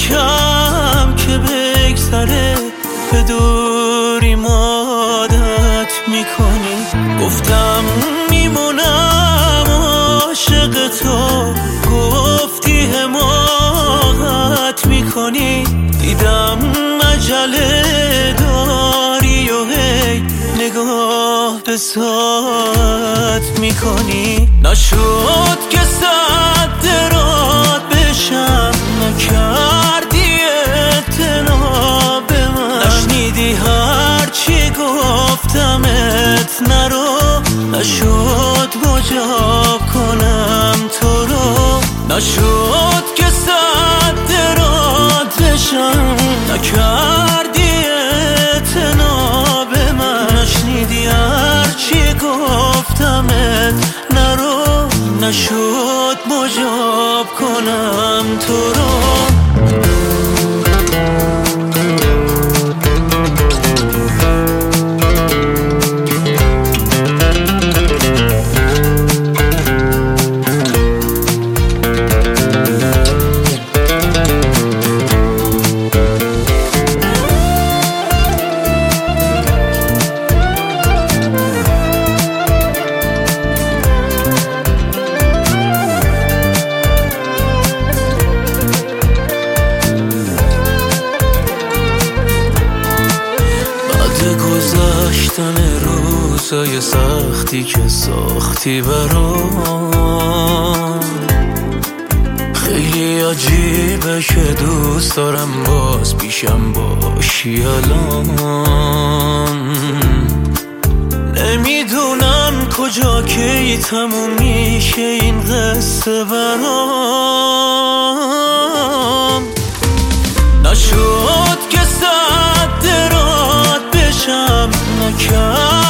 کم که بگذره به دوری عادت میکنی. گفتم میمونم عاشق تو، گفتی حماقت میکنی. دیدم عجله داری و هی نگاه به ساعت میکنی. نشد که صد رات بشم، نکردی اعتنا به من. نشنیدی هرچی گفتمت نرو، نشد مجاب کنم تو رو. نشد که صد رات بشم، نکردی اعتنا به من. نشنیدی هرچی گفتمت نرو، نشد مجاب کنم تو رو. گذشتن روزای سختی که ساختی برام، خیلی عجیبه که دوست دارم باز پیشم باشی الان. نمیدونم کجا کی تموم میشه این قصه برام. نشد که صد رات بشم، نکرد